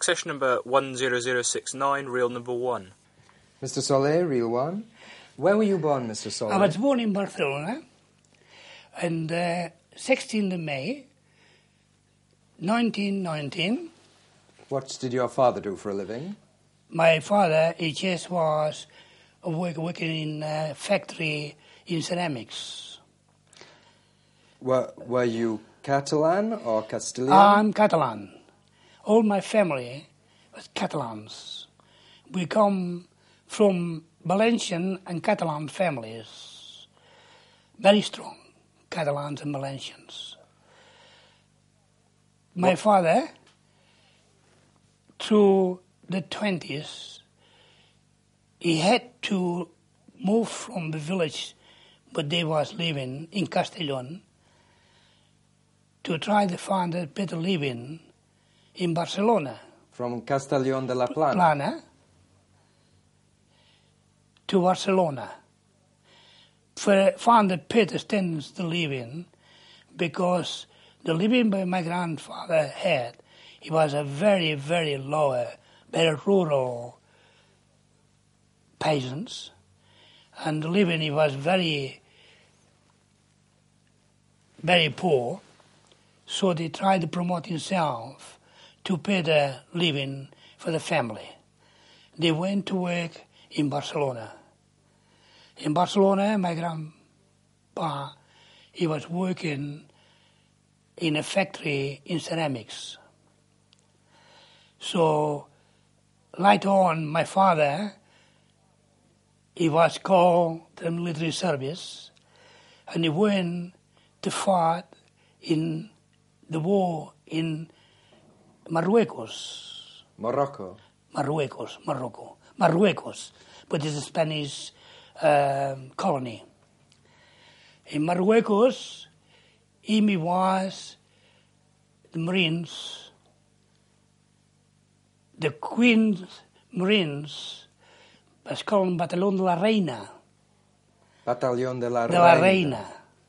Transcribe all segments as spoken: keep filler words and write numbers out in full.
Accession number one zero zero six nine, reel number one. Mister Soler, reel one. Where were you born, Mister Soler? I was born in Barcelona on the sixteenth of May, nineteen nineteen. What did your father do for a living? My father, he just was work, working in a factory in ceramics. Were, were you Catalan or Castilian? I'm Catalan. All my family was Catalans. We come from Valencian and Catalan families. Very strong, Catalans and Valencians. My what? father, through the twenties, he had to move from the village where they was living in Castellón to try to find a better living in Barcelona. From Castellón de la Plana? Plana to Barcelona. For found a better standards to live in, because the living by my grandfather had, he was a very, very low, very rural peasants, and the living he was very, very poor, so they tried to promote himself to pay the living for the family. They went to work in Barcelona. In Barcelona, my grandpa, he was working in a factory in ceramics. So later on, my father, he was called to the military service, and he went to fight in the war in Marruecos. Morocco. Marruecos, Morocco. Marruecos, which is a Spanish uh, colony. In Marruecos, he was the Marines, the Queen's Marines, was called Batallón de la Reina. Batallón de la de Reina. La Reina.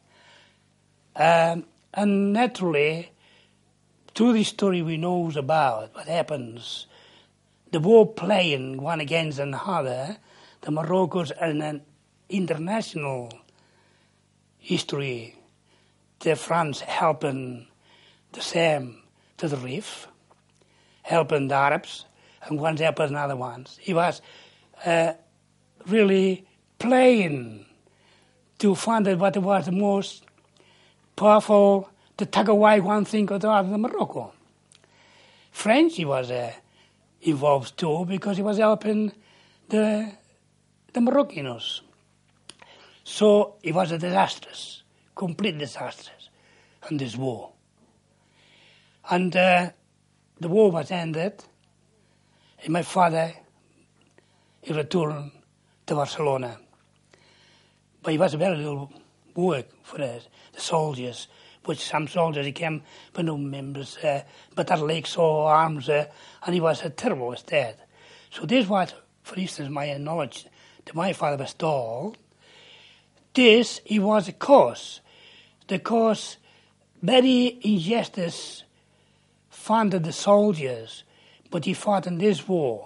Um, and naturally, through this story we know about what happens, the war playing one against another, the Moroccans and an international history, the France helping the same to the reef, helping the Arabs, and one's helping another ones. He was uh, really playing to find out what was the most powerful to take away one thing or the other than Morocco. French, he was uh, involved too, because he was helping the the Moroccans. So it was a disastrous, complete disastrous, in this war. And uh, the war was ended, and my father, he returned to Barcelona. But it was very little work for the, the soldiers, which some soldiers, he came with no members, uh, but had legs or arms, uh, and he was a terrible state. So this was, for instance, my knowledge that my father was told. This, he was a cause. The cause, very injustice funded the soldiers, but he fought in this war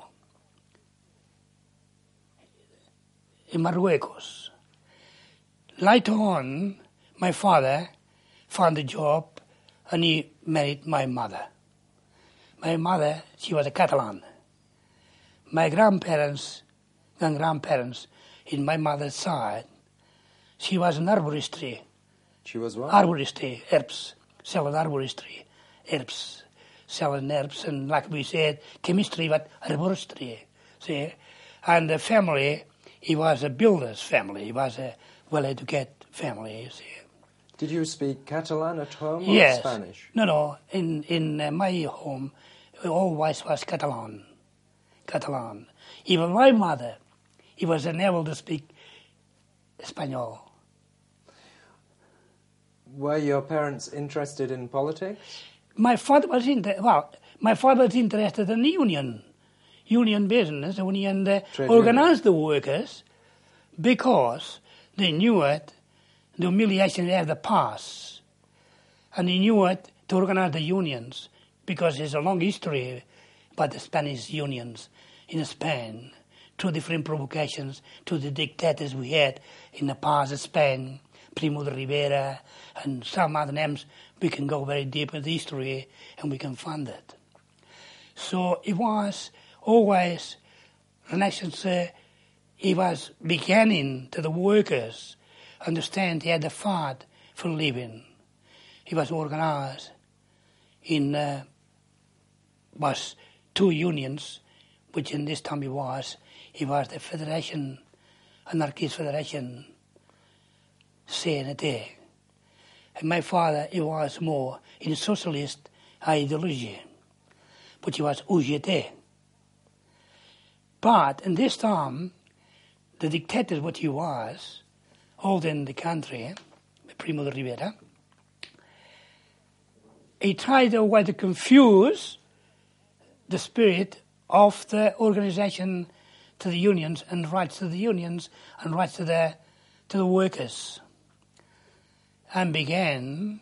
in Marruecos. Later on, my father found a job and he married my mother. My mother, she was a Catalan. My grandparents and grandparents, in my mother's side, she was an arboristry. She was what? Arboristry, herbs, selling arboristry, herbs, selling herbs, and like we said, chemistry, but arboristry, see? And the family, he was a builder's family, he was a well-educated family, you see. Did you speak Catalan at home or yes. Spanish? No, no. In in uh, my home, it always was Catalan. Catalan. Even my mother, he was unable to speak Espanol. Were your parents interested in politics? My father was inter- well. My father was interested in the union, union business, union uh, organized the workers, because they knew it. The humiliation of the past, and he knew it to organize the unions, because there's a long history by the Spanish unions in Spain, through different provocations to the dictators we had in the past of Spain, Primo de Rivera, and some other names. We can go very deep into history and we can find it. So it was always Renaissance. Uh, it was beginning to the workers understand they had a fight for living. It was organized in uh, was two unions, which in this time it was. It was the Federation, Anarchist Federation, C N T. And my father, he was more in socialist ideology, but he was U G T. But in this time, the dictator, what he was, holding the country, Primo de Rivera, he tried a way to confuse the spirit of the organization to the unions and rights to the unions and rights to the to the workers, and began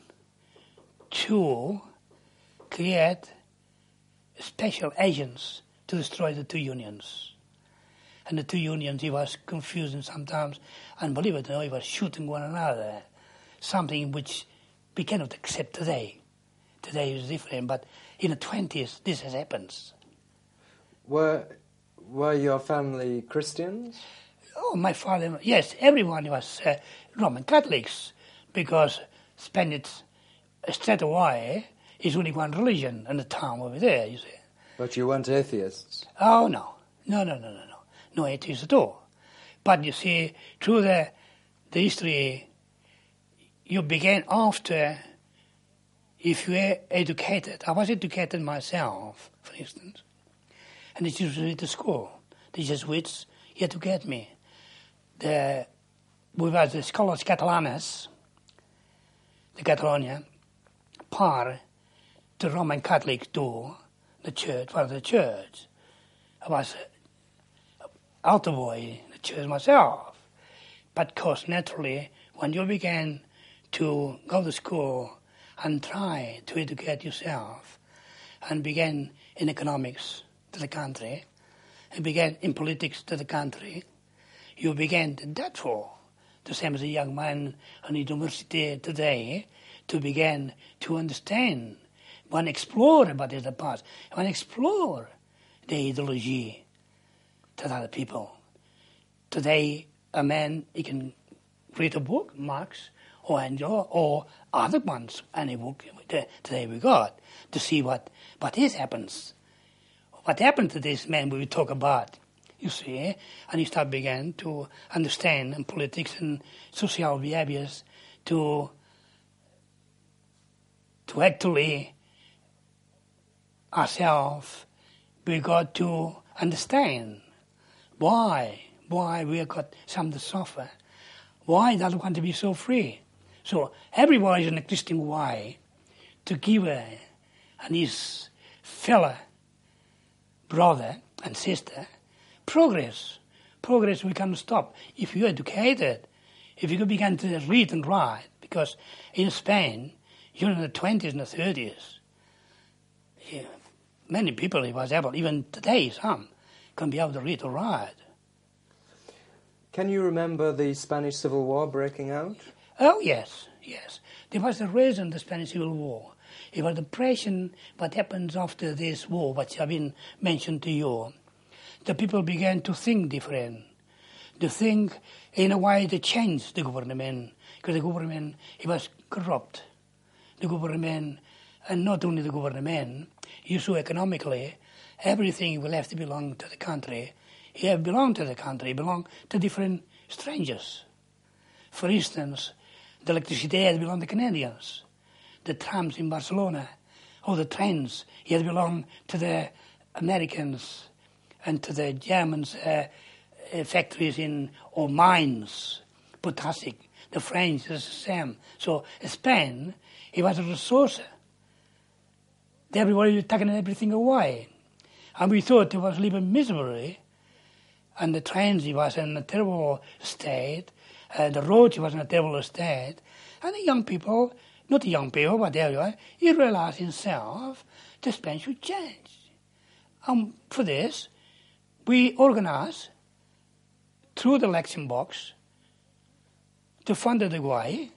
to create special agents to destroy the two unions. And the two unions, he was confusing sometimes, and believe it or not, he was shooting one another, something which we cannot accept today. Today is different, but in the twenties, this has happened. Were, were your family Christians? Oh, my father, yes, everyone was uh, Roman Catholics, because Spanish, straight away, is only one religion in the town over there, you see. But you weren't atheists? Oh, no. No, no, no, no, no. No atheists at all. But you see, through the, the history, you began after, if you were educated. I was educated myself, for instance. And the Jesuit school, the Jesuits, had to get me. The, we were the scholars Catalanes, the Catalonia, par the Roman Catholic to the church, for the church. I was altar boy in the church myself. But of course, naturally, when you began to go to school and try to educate yourself, and began in economics to the country, and began in politics to the country, you began to therefore, the same as a young man on university today, to begin to understand, one explore about the past, one explore the ideology to other people. Today, a man, he can read a book, Marx or Engels or other ones, any book today we got, to see what, what is happens. What happened to this man we talk about, you see, and he start began to understand in politics and social behaviors to to actually ourselves we got to understand why why we got some to suffer, why doesn't want to be so free. So everyone is in a Christian way to give a, and his fella brother and sister progress. Progress we can't stop. If you're educated, if you begin to read and write, because in Spain, during the twenties and the thirties, yeah, many people it was able, even today some, can be able to read or write. Can you remember the Spanish Civil War breaking out? Oh, yes, yes. There was a reason the Spanish Civil War. It was the depression, what happens after this war, which have been mentioned to you. The people began to think different. To think in a way to change the government, because the government, it was corrupt. The government, and not only the government, you saw economically, everything will have to belong to the country. It have belonged to the country, belong to different strangers. For instance, the electricity had belonged to Canadians. The trams in Barcelona, or the trains, it had belonged to the Americans and to the Germans, uh, uh, factories in, or mines, potassic. The French is the same. So Spain, it was a resource. Everybody was taking everything away. And we thought it was living miserably. And the trains, it was in a terrible state. Uh, the roads, it was in a terrible state. And the young people, not the young people, but everyone, he realized himself that Spain should change. um, for this, we organized through the election box to fund the way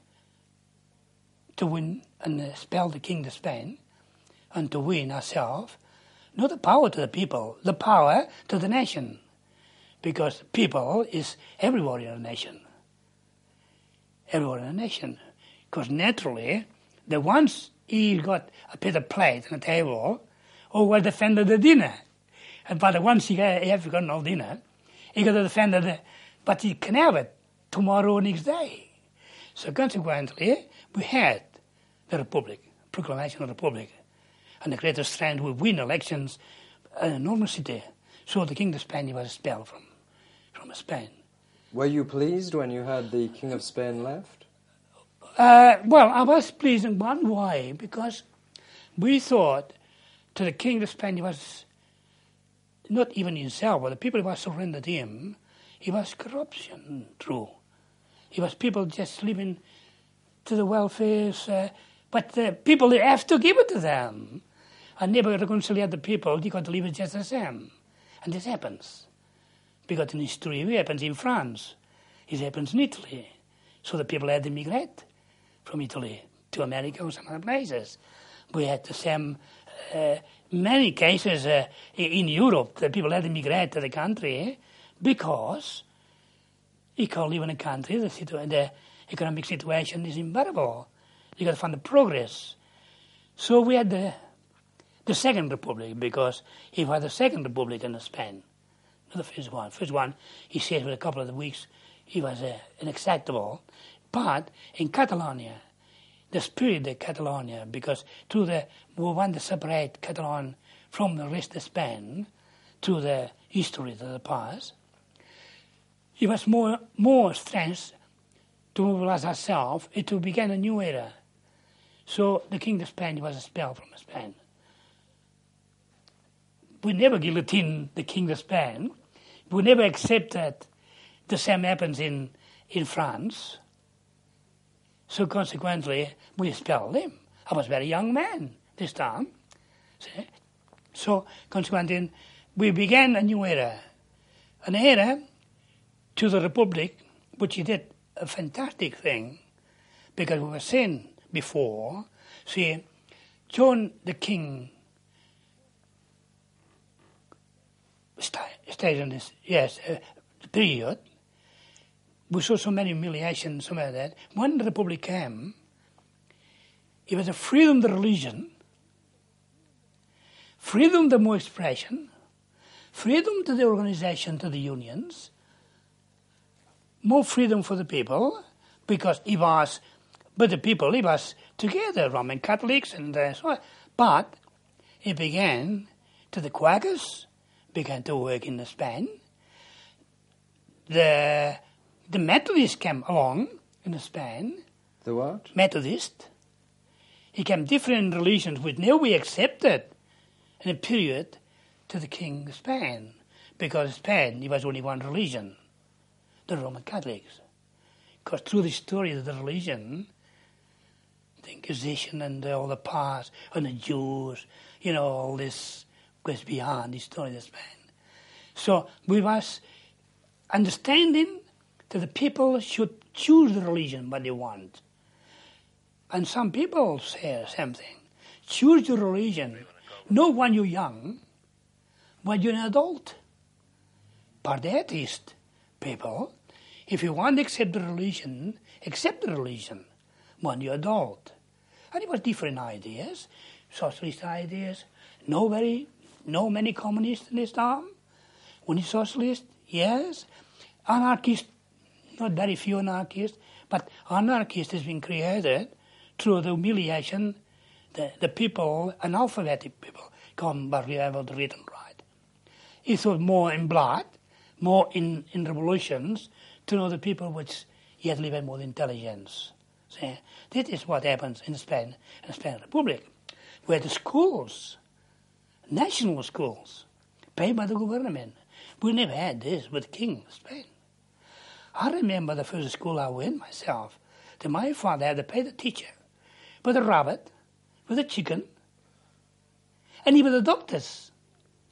to win and expel the King of Spain and to win ourselves, not the power to the people, the power to the nation. Because people is everywhere in a nation. Everywhere in a nation. Because naturally, the ones he got a bit of plate on the table, or will defend the dinner. And but the ones he, got, he have got no dinner, he got to defend the, but he can have it tomorrow or next day. So consequently, we had the Republic, proclamation of the Republic. And the greatest strength we win elections an enormous city. So the King of Spain was expelled from, from Spain. Were you pleased when you heard the King of Spain left? Uh, well, I was pleased in one way, because we thought to the King of Spain he was not even himself, but the people who surrendered him, he was corruption true. He was people just living to the welfare, uh, but the people they have to give it to them. And never reconcile the people, they got to leave it just the same. And this happens. Because in history, it happens in France. It happens in Italy. So the people had to migrate from Italy to America or some other places. We had the same, uh, many cases uh, in Europe, the people had to migrate to the country because you can't live in a country, the, situ- the economic situation is unbearable. You got to find the progress. So we had the the Second Republic, because he was the Second Republic in Spain, not the first one. First one, he said for a couple of weeks, he was uh, unacceptable. But in Catalonia, the spirit of Catalonia, because through the, we want to separate Catalan from the rest of Spain, through the history of the past, he was more, more strength to mobilize ourselves and to begin a new era. So the King of Spain was expelled from Spain. We never guillotined the King of Spain. We never accepted the same happens in, in France. So consequently, we expelled him. I was a very young man this time. See? So consequently, we began a new era. An era to the Republic, which he did a fantastic thing, because we were saying before, see, John the King stayed in this, yes, uh, period. We saw so many humiliations, some of that. When the Republic came, it was a freedom to religion, freedom to more expression, freedom to the organization, to the unions, more freedom for the people, because it was, but the people, it was together, Roman Catholics and uh, so on. But it began to the Quakers, began to work in Spain. The the Methodists came along in Spain. The what? Methodist. He came different religions which now we accepted in a period to the King of Spain. Because Spain, it was only one religion, the Roman Catholics. Because through the story of the religion, the Inquisition and all the past, and the Jews, you know, all this goes beyond the story of Spain. So we was understanding that the people should choose the religion what they want. And some people say the same thing. Choose your religion, not when you're young, when you're an adult. But the atheist people, if you want to accept the religion, accept the religion when you're adult. And it was different ideas, socialist ideas, no very No many communists in this time. Only socialists, yes. Anarchists, not very few anarchists, but anarchists has been created through the humiliation, the, the people, analphabetic people, come by able to read and write. It was more in blood, more in, in revolutions, to know the people which yet live with intelligence. See? This is what happens in Spain, in the Spanish Republic, where the schools, national schools, paid by the government. We never had this with the King of Spain. I remember the first school I went myself, that my father had to pay the teacher with a rabbit, with a chicken, and even the doctors.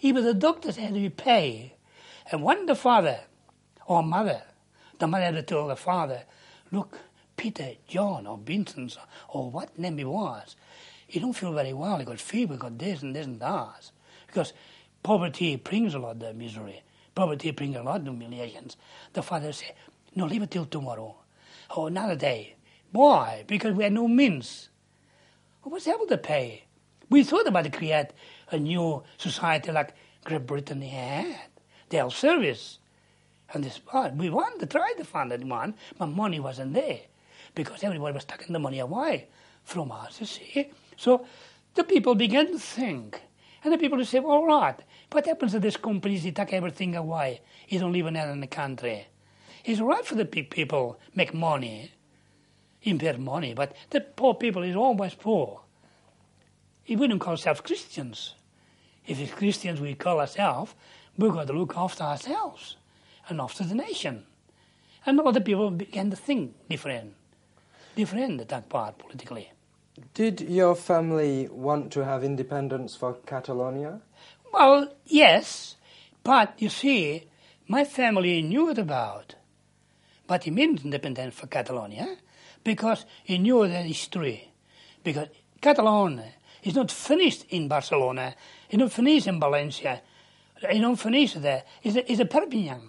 even the doctors had to be paid. And when the father or mother, the mother had to tell the father, look, Peter, John, or Vincent, or what name it was, he don't feel very well, he got fever, he got this and this and that. Because poverty brings a lot of misery. Poverty brings a lot of humiliations. The father said, no, leave it till tomorrow. Or another day. Why? Because we had no means. Who was able to pay? We thought about to create a new society like Great Britain had. The health service. And this part, we wanted to try to fund that one, but money wasn't there. Because everybody was taking the money away from us, you see. So the people began to think. And the people say, well, all right, what happens to these companies? They take everything away. You don't live in the country. It's right for the big people make money, invest money, but the poor people is always poor. We don't call ourselves Christians. If it's Christians we call ourselves, we've got to look after ourselves and after the nation. And other people began to think different, different at that part politically. Did your family want to have independence for Catalonia? Well, yes, but you see, my family knew it about, but he meant independence for Catalonia because he knew the history. Because Catalonia is not finished in Barcelona, it's not finished in Valencia, it's not finished there, it's a, it's a Perpignan,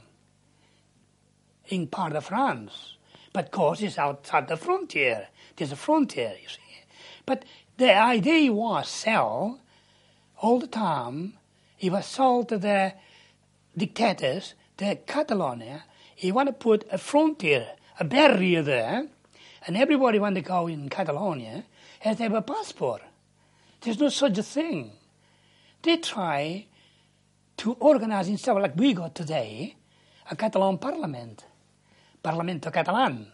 in part of France. But of course it's outside the frontier, there's a frontier, you see. But the idea was sell all the time. He was sold to the dictators, the Catalonia. He want to put a frontier, a barrier there, and everybody want to go in Catalonia has to have a passport. There's no such a thing. They try to organize in stuff like we got today, a Catalan parliament, Parlamento Catalan,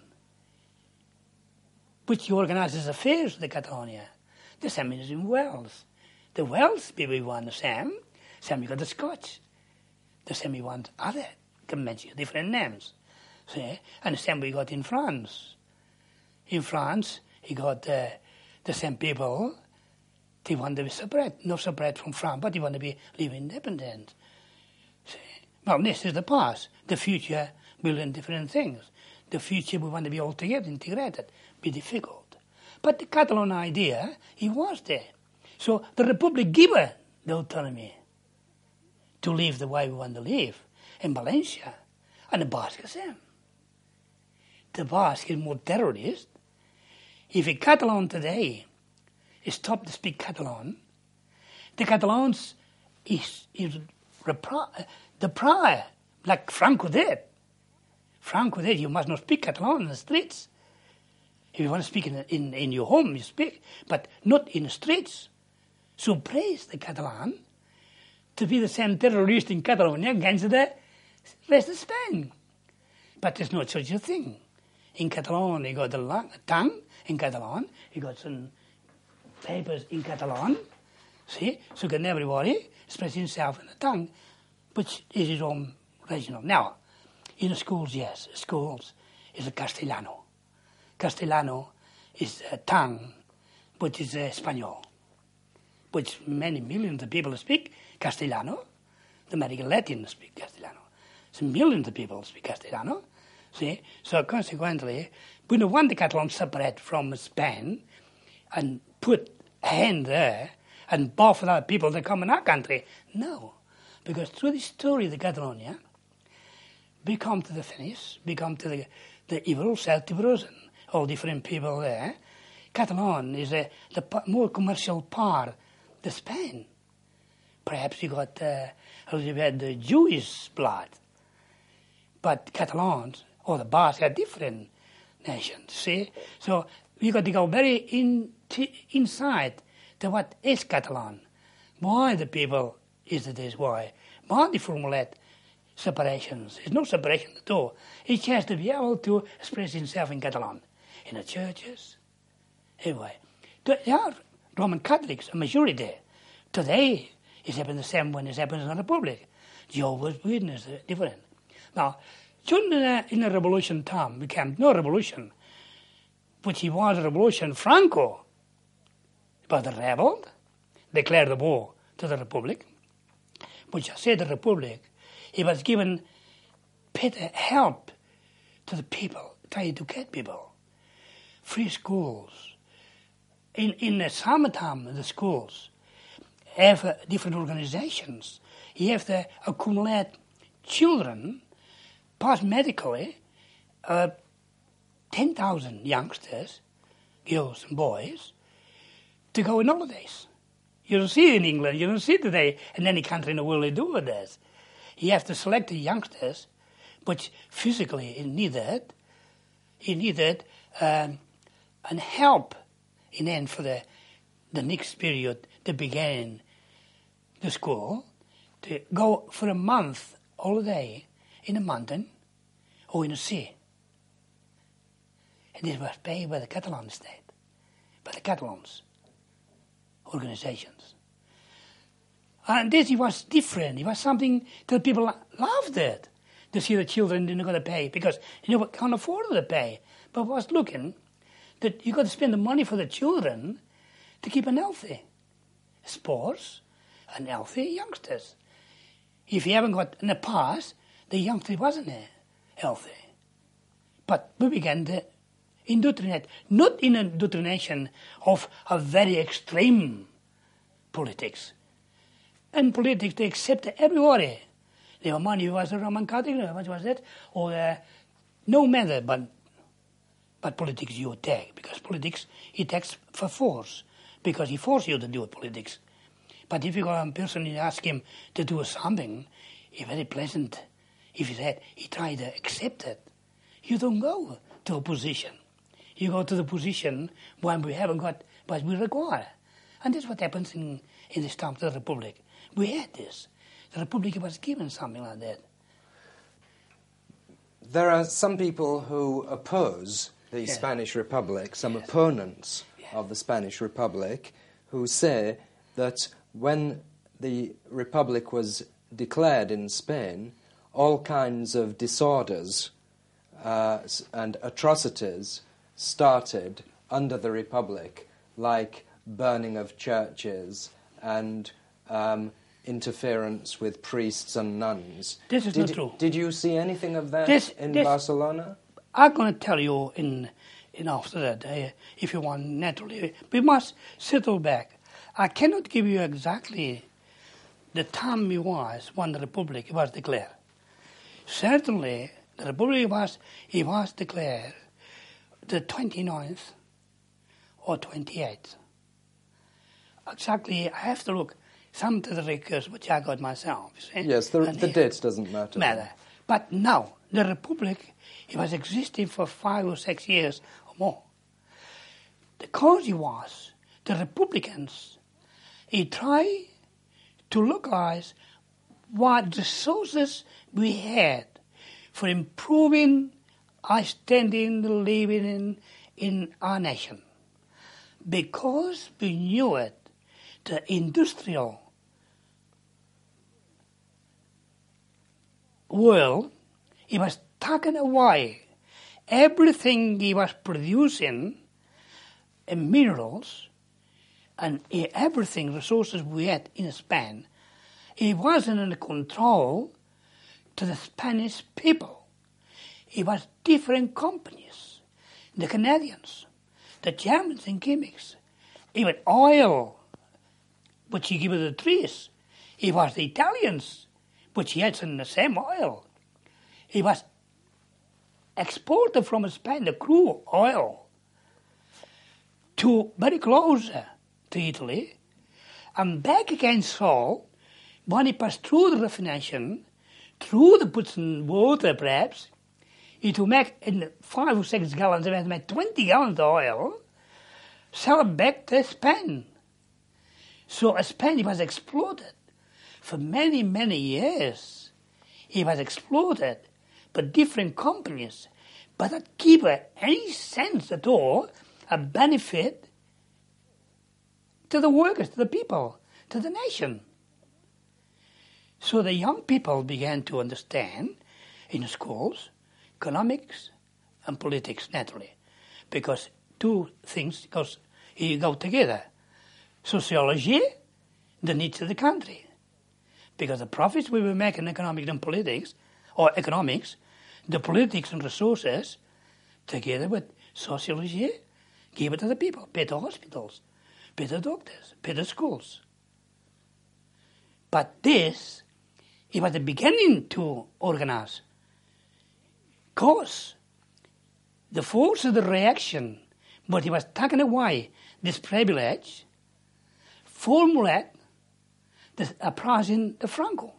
which organizes affairs of the Catalonia. The same is in Wales. The Welsh people want the same. Same you got the Scotch. The same you want other conventions, different names. See? And the same we got in France. In France, you got uh, the same people. They want to be separate, not separate from France, but they want to be live independent. See? Well, this is the past. The future will learn different things. The future we want to be all together, integrated. Be difficult. But the Catalan idea, it was there. So the Republic gave her the autonomy to live the way we want to live in Valencia. And the Basque is same. The Basque is more terrorist. If a Catalan today stop to speak Catalan, the Catalans is, is repri- the prior, like Franco did. Franco did, you must not speak Catalan in the streets. If you want to speak in, in, in your home, you speak, but not in the streets. So praise the Catalan to be the same terrorist in Catalonia against the rest of Spain. But there's no such a thing. In Catalan, you got the lang- tongue in Catalan, you got some papers in Catalan, see, so can everybody express himself in the tongue, which is his own regional. Now, in the schools, yes, schools is a Castellano. Castellano is a tongue which is uh, Espanol, which many millions of people speak Castellano. The American Latins speak Castellano. So millions of people speak Castellano. See? So consequently, we don't want the Catalans separate from Spain and put a hand there and buff other people that come in our country. No. Because through the story of the Catalonia, we come to the finish, we come to the, the evil, Celtibrus, and all different people there. Catalan is a, the more commercial part of Spain. Perhaps you got uh, a little bit the Jewish blood. But Catalans, or the Basques, are different nations, see? So we got to go very in, t- inside to what is Catalan. Why the people is it this way? Why they formulate separations? There's no separation at all. He has to be able to express himself in Catalan. In the churches, anyway. There are Roman Catholics, a majority. Today, it's happening the same when it happens in the Republic. Jehovah's Witnesses are different. Now, during the, in the revolution time, became no revolution, which it was a revolution, Franco was the rebel, declared the war to the Republic. which I said the Republic, he was given better help to the people, trying to get people. Free schools. In in the summertime, the schools have uh, different organizations. You have to accumulate children, pass medically, uh, ten thousand youngsters, girls and boys, to go on holidays. You don't see it in England, you don't see it today in any country in the world they do this. You have to select the youngsters, which physically is needed. He needed um, and help in end for the the next period to begin the school, to go for a month holiday in a mountain or in a sea. And this was paid by the Catalan state, by the Catalans organizations. And this it was different. It was something that people loved it, to see the children didn't going to pay, because you know, can't afford to pay. But was looking that you got to spend the money for the children to keep them healthy. Sports and healthy youngsters. If you haven't got in the past, the youngster wasn't healthy. But we began to indoctrinate, not in an indoctrination of a very extreme politics. In politics, they accepted everybody. Their money was a Roman Catholic, what was that? Or uh, no matter, but but politics you take, because politics he takes for force, because he forces you to do politics. But if you go a person and ask him to do something, it's very pleasant. If he said he tried to accept it, you don't go to a position. You go to the position when we haven't got what we require. And that's what happens in, in this time of the Republic. We had this. The Republic was given something like that. There are some people who oppose the yes. Spanish Republic, some yes. opponents yes. of the Spanish Republic, who say that when the Republic was declared in Spain, all kinds of disorders uh, and atrocities started under the Republic, like burning of churches and um, interference with priests and nuns. This is did, not true. Did you see anything of that this, in this, Barcelona? I'm going to tell you in, in after that, uh, if you want naturally. We must settle back. I cannot give you exactly the time it was when the Republic was declared. Certainly, the Republic was, it was declared the twenty-ninth or twenty-eighth. Exactly, I have to look some to the records which I got myself. See? Yes, the, the it, date doesn't matter. matter. But now, the Republic, it was existing for five or six years or more. The cause it was, the Republicans, he tried to localize what resources we had for improving our standing, living in, in our nation. Because we knew it, the industrial world, it was taken away. Everything he was producing, in minerals, and everything, resources we had in Spain, it wasn't under control to the Spanish people. It was different companies, the Canadians, the Germans and chemics, even oil, which he gave to the trees. It was the Italians, which he had in the same oil. It was exported from Spain, the crude oil, to very close to Italy, and back again salt, when it passed through the refination, through the puts in water perhaps, it will make in five or six gallons, it make twenty gallons of oil, sell it back to Spain. So Spain it was exploited for many, many years. It was exploited by different companies, but that give any sense at all a benefit to the workers, to the people, to the nation. So the young people began to understand in schools economics and politics naturally, because two things goes, go together. Sociology, the needs of the country, Because the profits we were making in economics and politics, or economics, the politics and resources, together with sociology, give it to the people. Better hospitals, better doctors, better schools. But this, it was the beginning to organize. Because the force of the reaction, but he was taken away this privilege, formulate the uprising of Franco.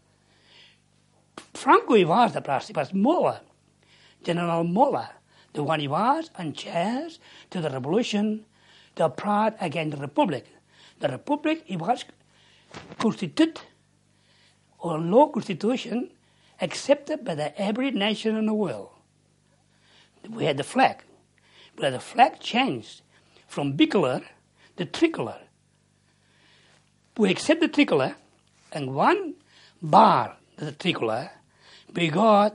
Franco he was the president, was Mola, General Mola, the one he was, and chairs to the revolution, the uprising against the Republic. The Republic, it was constituted, or law constitution, accepted by the every nation in the world. We had the flag, but the flag changed from bicolor to tricolor. We accept the tricolor, and one bar to the tricolor, we got,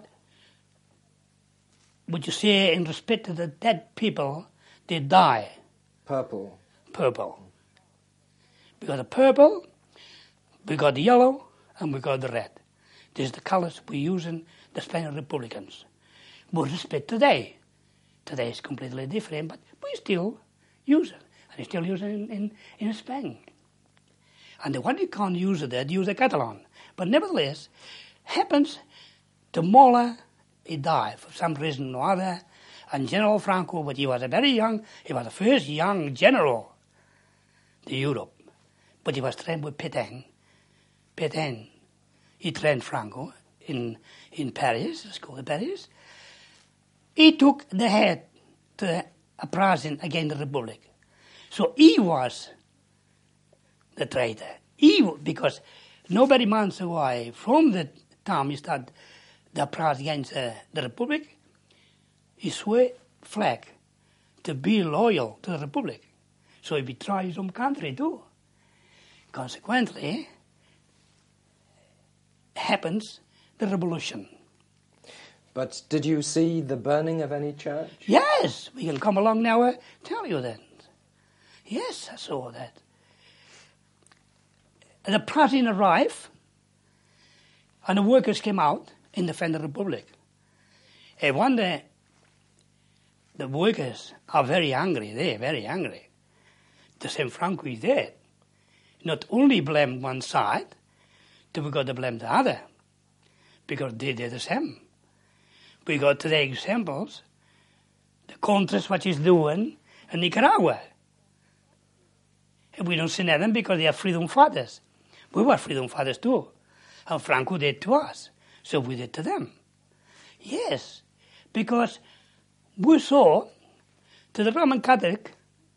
what you say in respect to the dead people, they die. Purple. Purple. We got the purple, we got the yellow, and we got the red. These are the colors we use in the Spanish Republicans. With respect to today, today is completely different, but we still use it, and we still use it in, in, in Spain. And the one who can't use it, they use the Catalan. But nevertheless, happens to Mola, he died for some reason or other, and General Franco, but he was a very young, he was the first young general to Europe. But he was trained with Pétain. Pétain, he trained Franco in, in Paris, the school of Paris. He took the head to the uprising against the Republic. So he was the traitor. He, because nobody months away from the time he started the uprising against uh, the Republic, he swore flag to be loyal to the Republic. So he betrayed his own country too. Consequently, happens the revolution. But did you see the burning of any church? Yes, we can come along now and tell you that. Yes, I saw that. The Pratin arrived, and the workers came out in defend the Republic. And one day, the workers are very angry, they're very angry. The same Franco is dead. Not only blame one side, but we got to blame the other, because they did the same. We got today examples, the Contras, what he's doing in Nicaragua. And we don't see them because they are freedom fighters. We were freedom fighters too. And Franco did to us, so we did to them. Yes, because we saw to the Roman Catholic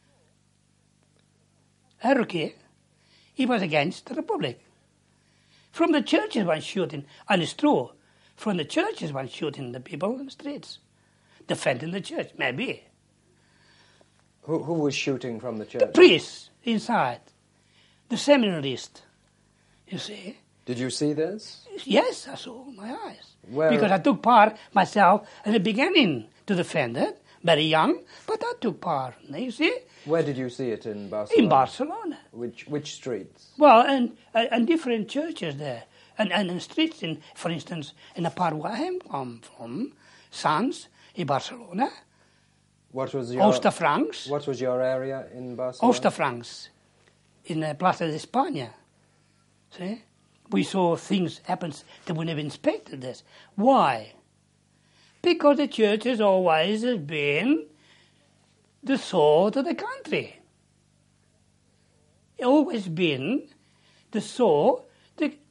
hierarchy, he was against the Republic. From the churches one shooting, and it's true, from the churches one shooting the people in the streets, defending the church, maybe. Who, who was shooting from the church? The priests inside, the seminarist, you see. Did you see this? Yes, I saw with my eyes. Where? Because I took part myself at the beginning to defend it, very young, but I took part, you see. Where did you see it in Barcelona? In Barcelona. Which which streets? Well, and, and different churches there, and, and in streets, in, for instance, in the part where I come from, Sants, in Barcelona, What was your Hostafrancs, What was your area in Barcelona? Hostafrancs, in the Plaza de España. See? We saw things happen that we never expected this. Why? Because the church has always been the soul of the country. It's always been the soul. The,